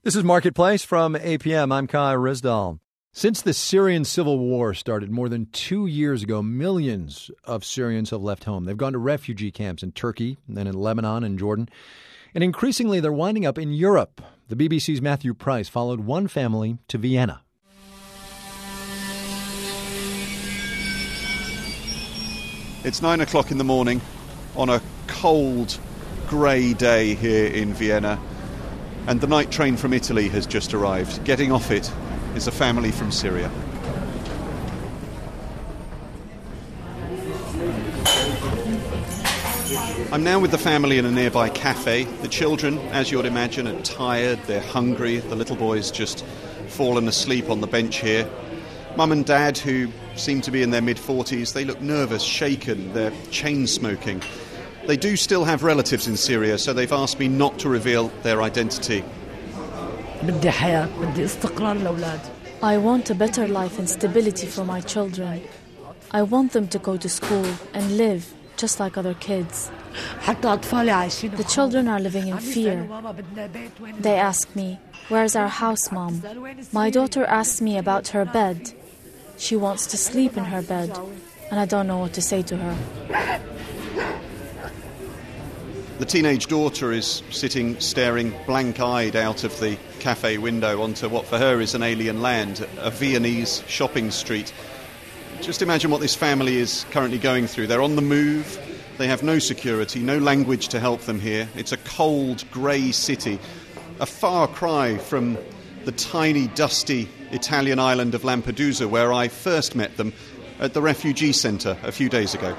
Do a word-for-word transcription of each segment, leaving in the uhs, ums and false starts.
This is Marketplace from A P M. I'm Kai Rizdal. Since the Syrian civil war started more than two years ago, millions of Syrians have left home. They've gone to refugee camps in Turkey and then in Lebanon and Jordan. And increasingly, they're winding up in Europe. The B B C's Matthew Price followed one family to Vienna. It's nine o'clock in the morning on a cold, grey day here in Vienna. And the night train from Italy has just arrived. Getting off it is a family from Syria. I'm now with the family in a nearby cafe. The children, as you'd imagine, are tired, they're hungry. The little boy's just fallen asleep on the bench here. Mum and Dad, who seem to be in their mid-forties, they look nervous, shaken, they're chain-smoking. They do still have relatives in Syria, so they've asked me not to reveal their identity. I want a better life and stability for my children. I want them to go to school and live just like other kids. The children are living in fear. They ask me, "Where's our house, Mom?" My daughter asks me about her bed. She wants to sleep in her bed, and I don't know what to say to her. The teenage daughter is sitting staring blank-eyed out of the cafe window onto what for her is an alien land, a Viennese shopping street. Just imagine what this family is currently going through. They're on the move, they have no security, no language to help them here. It's a cold, grey city, a far cry from the tiny, dusty Italian island of Lampedusa, where I first met them at the refugee centre a few days ago.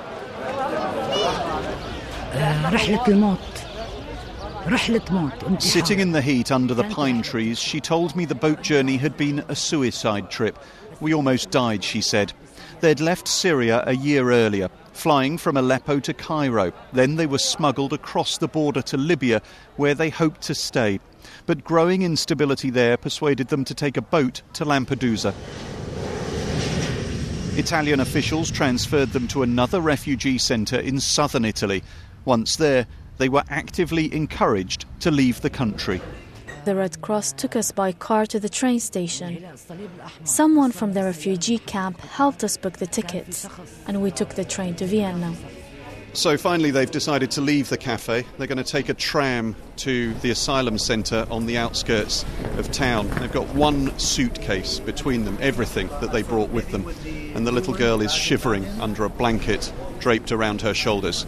Sitting in the heat under the pine trees, she told me the boat journey had been a suicide trip. We almost died, she said. They'd left Syria a year earlier, flying from Aleppo to Cairo. Then they were smuggled across the border to Libya, where they hoped to stay. But growing instability there persuaded them to take a boat to Lampedusa. Italian officials transferred them to another refugee centre in southern Italy. Once there, they were actively encouraged to leave the country. The Red Cross took us by car to the train station. Someone from the refugee camp helped us book the tickets, and we took the train to Vienna. So finally they've decided to leave the cafe. They're going to take a tram to the asylum centre on the outskirts of town. They've got one suitcase between them, everything that they brought with them. And the little girl is shivering under a blanket draped around her shoulders.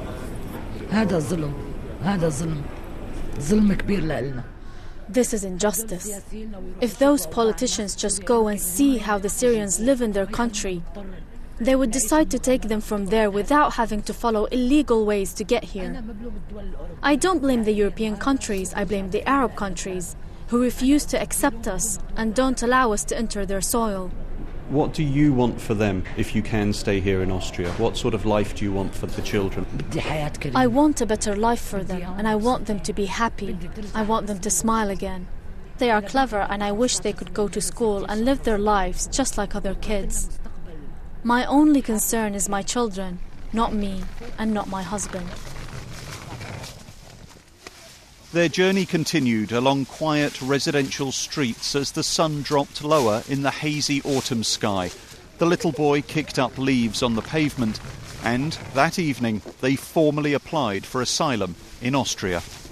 This is injustice. If those politicians just go and see how the Syrians live in their country, they would decide to take them from there without having to follow illegal ways to get here. I don't blame the European countries, I blame the Arab countries, who refuse to accept us and don't allow us to enter their soil. What do you want for them if you can stay here in Austria? What sort of life do you want for the children? I want a better life for them, and I want them to be happy. I want them to smile again. They are clever, and I wish they could go to school and live their lives just like other kids. My only concern is my children, not me, and not my husband. Their journey continued along quiet residential streets as the sun dropped lower in the hazy autumn sky. The little boy kicked up leaves on the pavement, and that evening they formally applied for asylum in Austria.